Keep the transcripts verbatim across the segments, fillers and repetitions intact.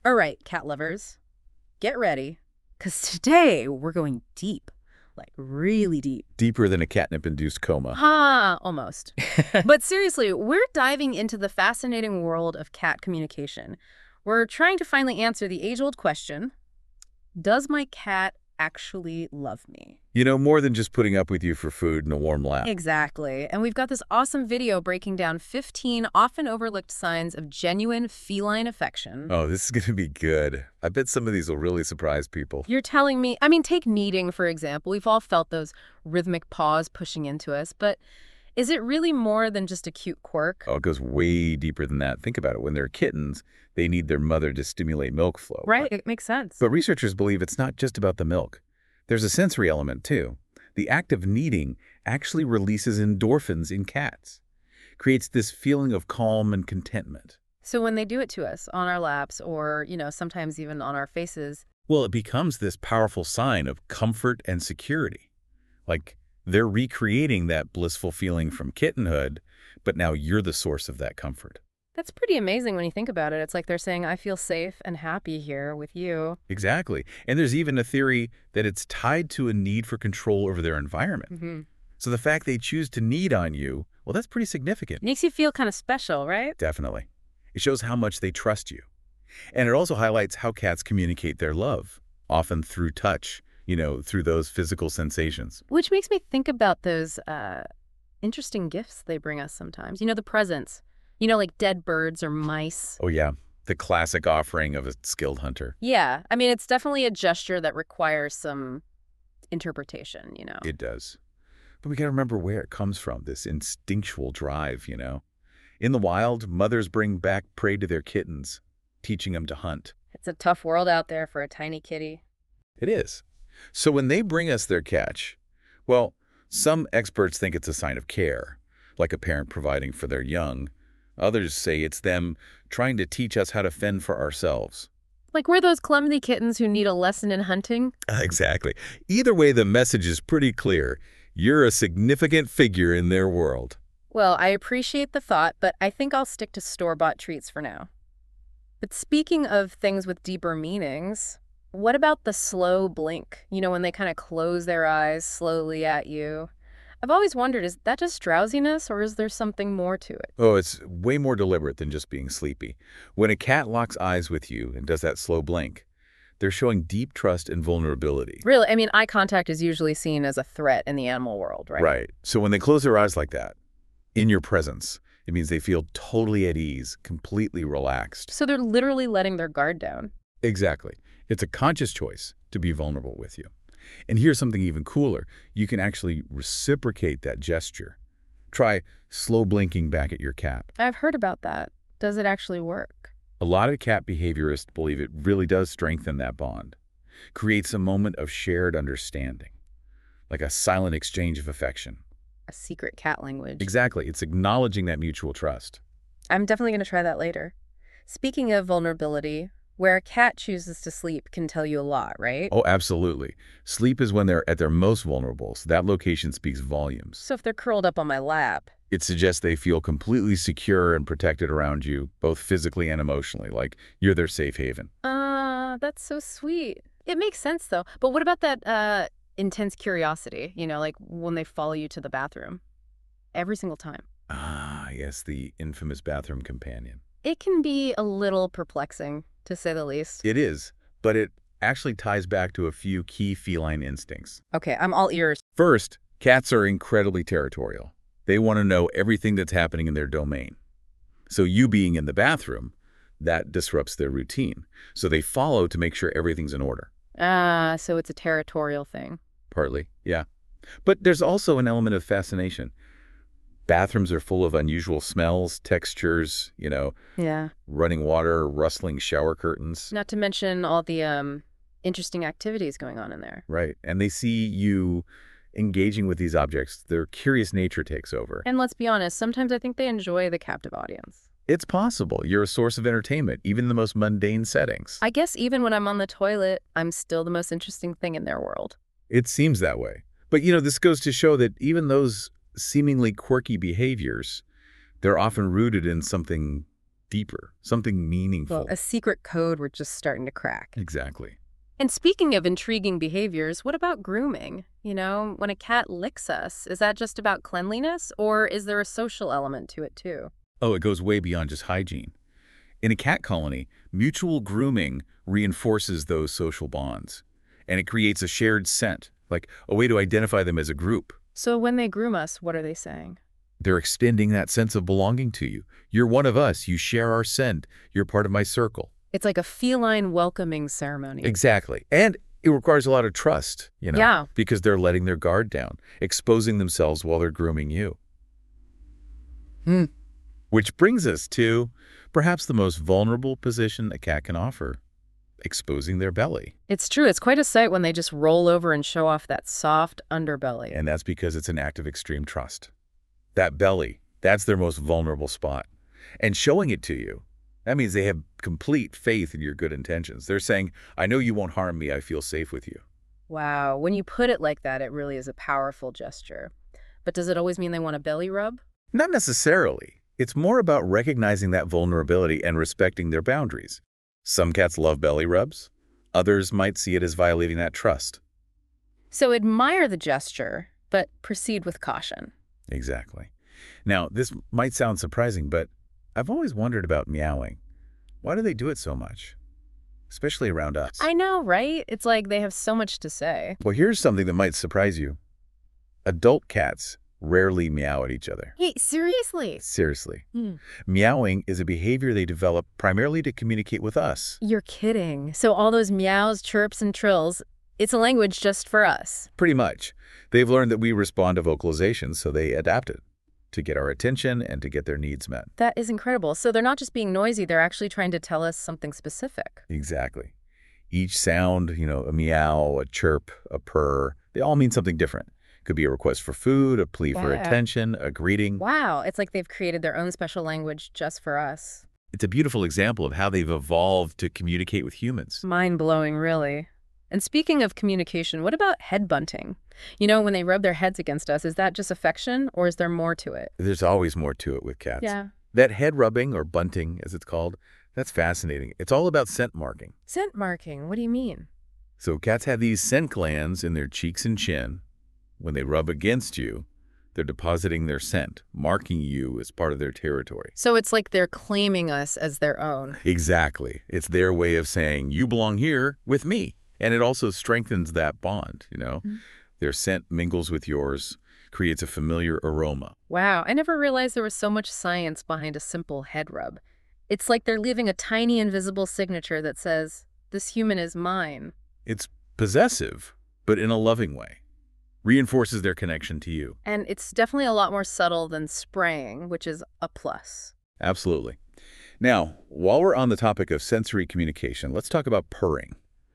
All right, cat lovers, get ready, because today we're going deep, like really deep. Deeper than a catnip-induced coma. Ha, almost. But seriously, we're diving into the fascinating world of cat communication. We're trying to finally answer the age-old question, does my cat actually love me? You know, more than just putting up with you for food and a warm lap. Exactly. And we've got this awesome video breaking down fifteen often overlooked signs of genuine feline affection. Oh, this is going to be good. I bet some of these will really surprise people. You're telling me, I mean, take kneading, for example. We've all felt those rhythmic paws pushing into us, but is it really more than just a cute quirk? Oh, it goes way deeper than that. Think about it. When they're kittens, they need their mother to stimulate milk flow. Right, it makes sense. But researchers believe it's not just about the milk. There's a sensory element, too. The act of kneading actually releases endorphins in cats, creates this feeling of calm and contentment. So when they do it to us on our laps or, you know, sometimes even on our faces. Well, it becomes this powerful sign of comfort and security. Like they're recreating that blissful feeling from kittenhood, but now you're the source of that comfort. That's pretty amazing when you think about it. It's like they're saying, I feel safe and happy here with you. Exactly. And there's even a theory that it's tied to a need for control over their environment. Mm-hmm. So the fact they choose to knead on you, well, that's pretty significant. Makes you feel kind of special, right? Definitely. It shows how much they trust you. And it also highlights how cats communicate their love, often through touch, you know, through those physical sensations. Which makes me think about those uh, interesting gifts they bring us sometimes. You know, the presents. You know, like dead birds or mice. Oh, yeah. The classic offering of a skilled hunter. Yeah. I mean, it's definitely a gesture that requires some interpretation, you know. It does. But we got to remember where it comes from, this instinctual drive, you know. In the wild, mothers bring back prey to their kittens, teaching them to hunt. It's a tough world out there for a tiny kitty. It is. So when they bring us their catch, well, some experts think it's a sign of care, like a parent providing for their young. Others say it's them trying to teach us how to fend for ourselves. Like we're those clumsy kittens who need a lesson in hunting? Exactly. Either way, the message is pretty clear. You're a significant figure in their world. Well, I appreciate the thought, but I think I'll stick to store-bought treats for now. But speaking of things with deeper meanings, what about the slow blink? You know, when they kind of close their eyes slowly at you. I've always wondered, is that just drowsiness or is there something more to it? Oh, it's way more deliberate than just being sleepy. When a cat locks eyes with you and does that slow blink, they're showing deep trust and vulnerability. Really? I mean, eye contact is usually seen as a threat in the animal world, right? Right. So when they close their eyes like that, in your presence, it means they feel totally at ease, completely relaxed. So they're literally letting their guard down. Exactly. It's a conscious choice to be vulnerable with you. And here's something even cooler. You can actually reciprocate that gesture. Try slow blinking back at your cat. I've heard about that. Does it actually work? A lot of cat behaviorists believe it really does strengthen that bond. Creates a moment of shared understanding, like a silent exchange of affection. A secret cat language. Exactly. It's acknowledging that mutual trust. I'm definitely going to try that later. Speaking of vulnerability, where a cat chooses to sleep can tell you a lot, right? Oh, absolutely. Sleep is when they're at their most vulnerable, so that location speaks volumes. So if they're curled up on my lap. It suggests they feel completely secure and protected around you, both physically and emotionally, like you're their safe haven. Uh, that's so sweet. It makes sense, though. But what about that uh, intense curiosity, you know, like when they follow you to the bathroom? Every single time. Ah, yes, the infamous bathroom companion. It can be a little perplexing, to say the least. It is, but it actually ties back to a few key feline instincts. Okay, I'm all ears. First, cats are incredibly territorial. They want to know everything that's happening in their domain. So you being in the bathroom, that disrupts their routine. So they follow to make sure everything's in order. Ah, so it's a territorial thing. Partly, yeah. But there's also an element of fascination. Bathrooms are full of unusual smells, textures, you know, Yeah. running water, rustling shower curtains. Not to mention all the um, interesting activities going on in there. Right. And they see you engaging with these objects. Their curious nature takes over. And let's be honest, sometimes I think they enjoy the captive audience. It's possible. You're a source of entertainment, even in the most mundane settings. I guess even when I'm on the toilet, I'm still the most interesting thing in their world. It seems that way. But, you know, this goes to show that even those seemingly quirky behaviors, they're often rooted in something deeper, something meaningful. Well, a secret code we're just starting to crack. Exactly. And speaking of intriguing behaviors, what about grooming? You know, when a cat licks us, is that just about cleanliness, or is there a social element to it too? Oh, it goes way beyond just hygiene. In a cat colony, mutual grooming reinforces those social bonds, and it creates a shared scent, like a way to identify them as a group. So when they groom us, what are they saying? They're extending that sense of belonging to you. You're one of us. You share our scent. You're part of my circle. It's like a feline welcoming ceremony. Exactly. And it requires a lot of trust, you know, Yeah. because they're letting their guard down, exposing themselves while they're grooming you. Hmm. Which brings us to perhaps the most vulnerable position a cat can offer, exposing their belly. It's true. It's quite a sight when they just roll over and show off that soft underbelly. And that's because it's an act of extreme trust. That belly, that's their most vulnerable spot. And showing it to you, that means they have complete faith in your good intentions. They're saying, I know you won't harm me. I feel safe with you. Wow. When you put it like that, it really is a powerful gesture. But does it always mean they want a belly rub? Not necessarily. It's more about recognizing that vulnerability and respecting their boundaries. Some cats love belly rubs. Others might see it as violating that trust. So admire the gesture, but proceed with caution. Exactly. Now, this might sound surprising, but I've always wondered about meowing. Why do they do it so much? Especially around us. I know, right? It's like they have so much to say. Well, here's something that might surprise you. Adult cats rarely meow at each other. Hey, seriously? Seriously. Hmm. Meowing is a behavior they develop primarily to communicate with us. You're kidding. So all those meows, chirps, and trills, it's a language just for us. Pretty much. They've learned that we respond to vocalizations, so they adapted to get our attention and to get their needs met. That is incredible. So they're not just being noisy, they're actually trying to tell us something specific. Exactly. Each sound, you know, a meow, a chirp, a purr, they all mean something different. Could be a request for food, a plea for Yeah. attention, a greeting. Wow, it's like they've created their own special language just for us. It's a beautiful example of how they've evolved to communicate with humans. Mind-blowing, really. And speaking of communication, what about head bunting? You know, when they rub their heads against us, is that just affection or is there more to it? There's always more to it with cats. Yeah. That head rubbing, or bunting as it's called, that's fascinating. It's all about scent marking. Scent marking, what do you mean? So cats have these scent glands in their cheeks and chin. When they rub against you, they're depositing their scent, marking you as part of their territory. So it's like they're claiming us as their own. Exactly. It's their way of saying, you belong here with me. And it also strengthens that bond, you know. Mm-hmm. Their scent mingles with yours, creates a familiar aroma. Wow, I never realized there was so much science behind a simple head rub. It's like they're leaving a tiny invisible signature that says, this human is mine. It's possessive, but in a loving way. Reinforces their connection to you. And it's definitely a lot more subtle than spraying, which is a plus. Absolutely. Now, while we're on the topic of sensory communication, let's talk about purring.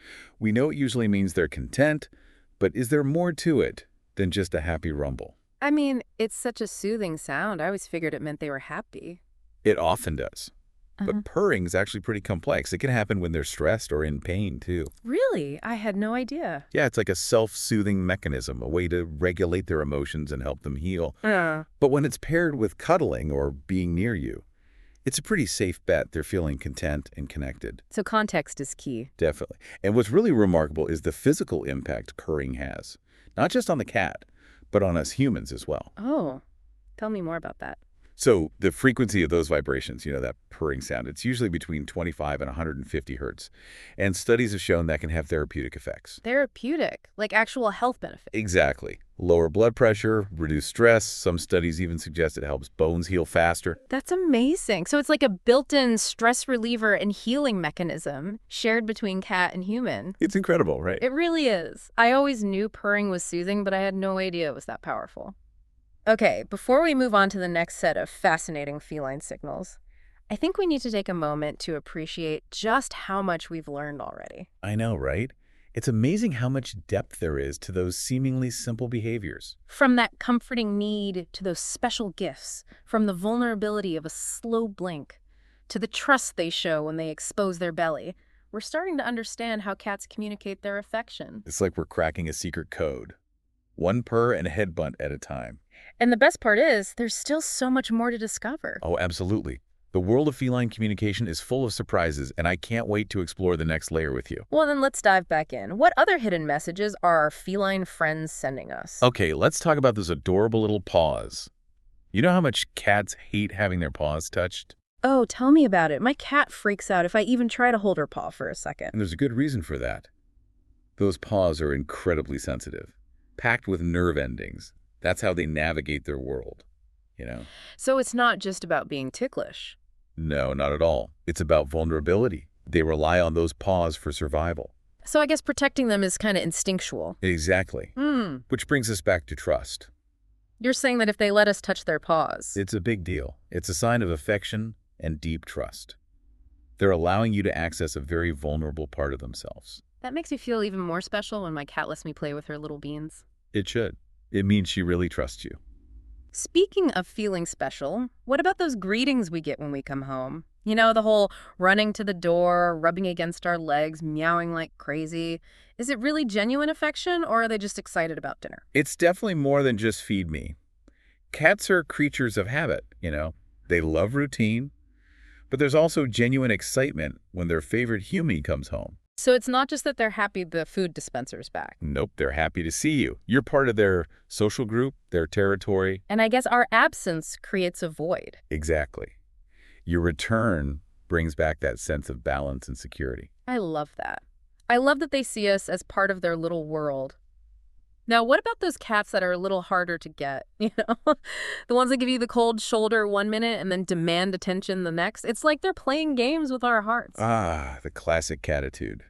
We know it usually means they're content, but is there more to it than just a happy rumble? I mean, it's such a soothing sound. I always figured it meant they were happy. It often does. Uh-huh. But purring is actually pretty complex. It can happen when they're stressed or in pain, too. Really? I had no idea. Yeah, it's like a self-soothing mechanism, a way to regulate their emotions and help them heal. Uh. But when it's paired with cuddling or being near you, it's a pretty safe bet they're feeling content and connected. So context is key. Definitely. And what's really remarkable is the physical impact purring has, not just on the cat, but on us humans as well. Oh, tell me more about that. So the frequency of those vibrations, you know, that purring sound, it's usually between twenty-five and one hundred fifty hertz. And studies have shown that can have therapeutic effects. Therapeutic, like actual health benefits. Exactly. Lower blood pressure, reduce stress. Some studies even suggest it helps bones heal faster. That's amazing. So it's like a built-in stress reliever and healing mechanism shared between cat and human. It's incredible, right? It really is. I always knew purring was soothing, but I had no idea it was that powerful. Okay, before we move on to the next set of fascinating feline signals, I think we need to take a moment to appreciate just how much we've learned already. I know, right? It's amazing how much depth there is to those seemingly simple behaviors. From that comforting need to those special gifts, from the vulnerability of a slow blink to the trust they show when they expose their belly, we're starting to understand how cats communicate their affection. It's like we're cracking a secret code. One purr and a head bunt at a time. And the best part is, there's still so much more to discover. Oh, absolutely. The world of feline communication is full of surprises, and I can't wait to explore the next layer with you. Well, then let's dive back in. What other hidden messages are our feline friends sending us? Okay, let's talk about those adorable little paws. You know how much cats hate having their paws touched? Oh, tell me about it. My cat freaks out if I even try to hold her paw for a second. And there's a good reason for that. Those paws are incredibly sensitive, packed with nerve endings. That's how they navigate their world, you know? So it's not just about being ticklish. No, not at all. It's about vulnerability. They rely on those paws for survival. So I guess protecting them is kind of instinctual. Exactly. Hmm. Which brings us back to trust. You're saying that if they let us touch their paws. It's a big deal. It's a sign of affection and deep trust. They're allowing you to access a very vulnerable part of themselves. That makes me feel even more special when my cat lets me play with her little beans. It should. It means she really trusts you. Speaking of feeling special, what about those greetings we get when we come home? You know, the whole running to the door, rubbing against our legs, meowing like crazy. Is it really genuine affection, or are they just excited about dinner? It's definitely more than just feed me. Cats are creatures of habit, you know. They love routine, but there's also genuine excitement when their favorite human comes home. So it's not just that they're happy the food dispenser's back. Nope, they're happy to see you. You're part of their social group, their territory. And I guess our absence creates a void. Exactly. Your return brings back that sense of balance and security. I love that. I love that they see us as part of their little world. Now, what about those cats that are a little harder to get? You know, the ones that give you the cold shoulder one minute and then demand attention the next? It's like they're playing games with our hearts. Ah, the classic catitude.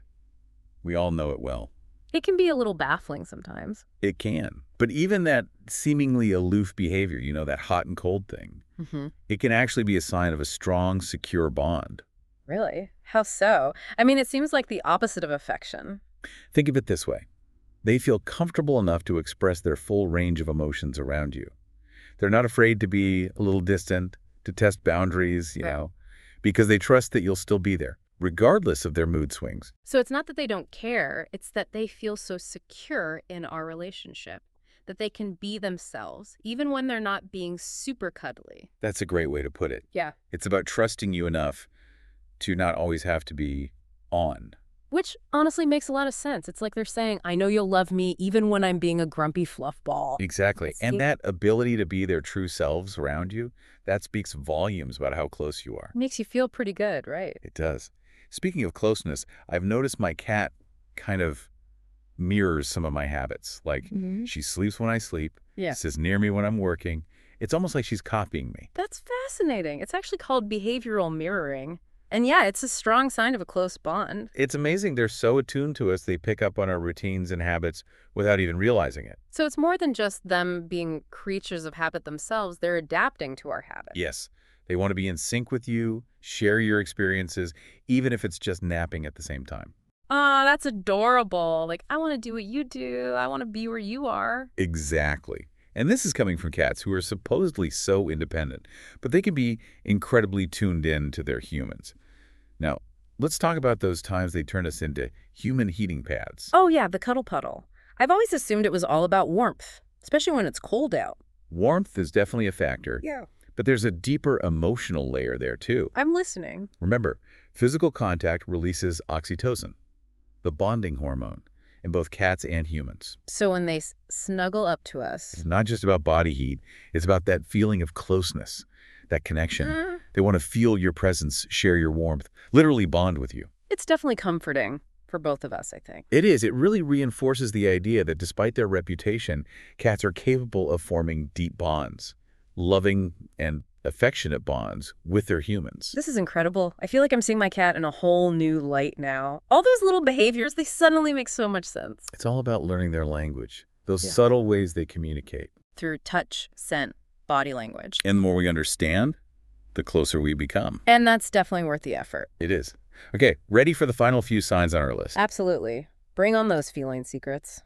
We all know it well. It can be a little baffling sometimes. It can. But even that seemingly aloof behavior, you know, that hot and cold thing, Mm-hmm. it can actually be a sign of a strong, secure bond. Really? How so? I mean, it seems like the opposite of affection. Think of it this way. They feel comfortable enough to express their full range of emotions around you. They're not afraid to be a little distant, to test boundaries, you Right. know, because they trust that you'll still be there, regardless of their mood swings. So it's not that they don't care, it's that they feel so secure in our relationship, that they can be themselves, even when they're not being super cuddly. That's a great way to put it. Yeah. It's about trusting you enough to not always have to be on. Which honestly makes a lot of sense. It's like they're saying, I know you'll love me even when I'm being a grumpy fluff ball. Exactly. See? And that ability to be their true selves around you, that speaks volumes about how close you are. Makes you feel pretty good, right? It does. Speaking of closeness, I've noticed my cat kind of mirrors some of my habits. Like, Mm-hmm. she sleeps when I sleep, Yeah. sits near me when I'm working. It's almost like she's copying me. That's fascinating. It's actually called behavioral mirroring. And yeah, it's a strong sign of a close bond. It's amazing they're so attuned to us, they pick up on our routines and habits without even realizing it. So it's more than just them being creatures of habit themselves. They're adapting to our habits. Yes, they want to be in sync with you, share your experiences, even if it's just napping at the same time. Oh, that's adorable. Like, I want to do what you do. I want to be where you are. Exactly. And this is coming from cats who are supposedly so independent, but they can be incredibly tuned in to their humans. Now, let's talk about those times they turn us into human heating pads. Oh, yeah, the cuddle puddle. I've always assumed it was all about warmth, especially when it's cold out. Warmth is definitely a factor, Yeah. but there's a deeper emotional layer there too. I'm listening. Remember, physical contact releases oxytocin, the bonding hormone, in both cats and humans. So when they s- snuggle up to us. It's not just about body heat, it's about that feeling of closeness, that connection. Mm, They want to feel your presence, share your warmth, literally bond with you. It's definitely comforting for both of us, I think. It is. It really reinforces the idea that despite their reputation, cats are capable of forming deep bonds, loving and affectionate bonds with their humans. This is incredible. I feel like I'm seeing my cat in a whole new light now. All those little behaviors, they suddenly make so much sense. It's all about learning their language, those Yeah. subtle ways they communicate. Through touch, scent, body language. And the more we understand, the closer we become. And that's definitely worth the effort. It is. Okay, ready for the final few signs on our list. Absolutely. Bring on those feline secrets.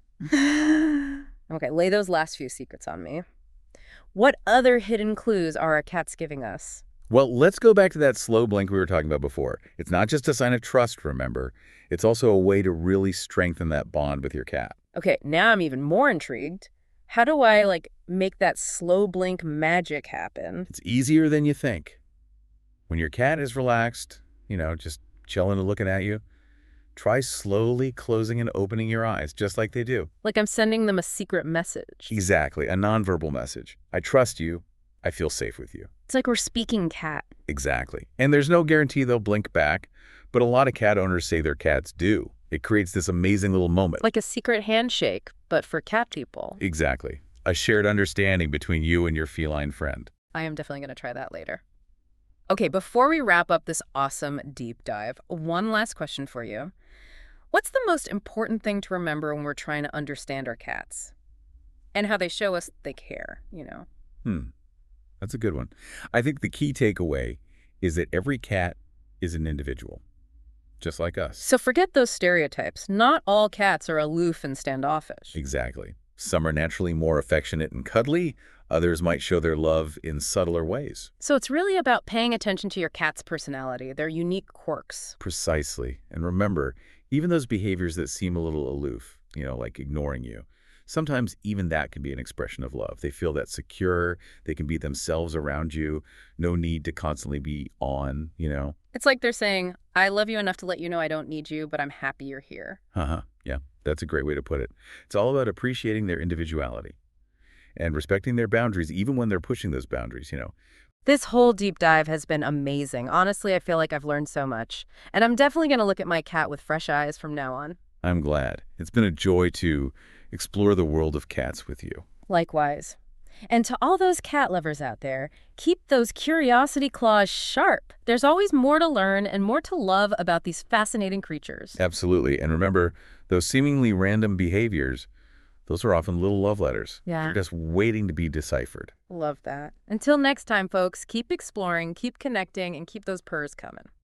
Okay, lay those last few secrets on me. What other hidden clues are our cats giving us? Well, let's go back to that slow blink we were talking about before. It's not just a sign of trust, remember. It's also a way to really strengthen that bond with your cat. Okay, now I'm even more intrigued. How do I, like, make that slow blink magic happen? It's easier than you think. When your cat is relaxed, you know, just chilling and looking at you, try slowly closing and opening your eyes, just like they do. Like I'm sending them a secret message. Exactly, a nonverbal message. I trust you. I feel safe with you. It's like we're speaking cat. Exactly. And there's no guarantee they'll blink back, but a lot of cat owners say their cats do. It creates this amazing little moment. Like a secret handshake, but for cat people. Exactly. A shared understanding between you and your feline friend. I am definitely going to try that later. Okay, before we wrap up this awesome deep dive, one last question for you. What's the most important thing to remember when we're trying to understand our cats? And how they show us they care, you know? Hmm. That's a good one. I think the key takeaway is that every cat is an individual, just like us. So forget those stereotypes. Not all cats are aloof and standoffish. Exactly. Some are naturally more affectionate and cuddly. Others might show their love in subtler ways. So it's really about paying attention to your cat's personality, their unique quirks. Precisely. And remember, even those behaviors that seem a little aloof, you know, like ignoring you, sometimes even that can be an expression of love. They feel that secure, they can be themselves around you, no need to constantly be on, you know. It's like they're saying, I love you enough to let you know I don't need you, but I'm happy you're here. Uh-huh. Yeah, that's a great way to put it. It's all about appreciating their individuality and respecting their boundaries, even when they're pushing those boundaries, you know. This whole deep dive has been amazing. Honestly, I feel like I've learned so much. And I'm definitely going to look at my cat with fresh eyes from now on. I'm glad. It's been a joy to explore the world of cats with you. Likewise. And to all those cat lovers out there, keep those curiosity claws sharp. There's always more to learn and more to love about these fascinating creatures. Absolutely. And remember, those seemingly random behaviors, those are often little love letters. Yeah. They're just waiting to be deciphered. Love that. Until next time, folks, keep exploring, keep connecting, and keep those purrs coming.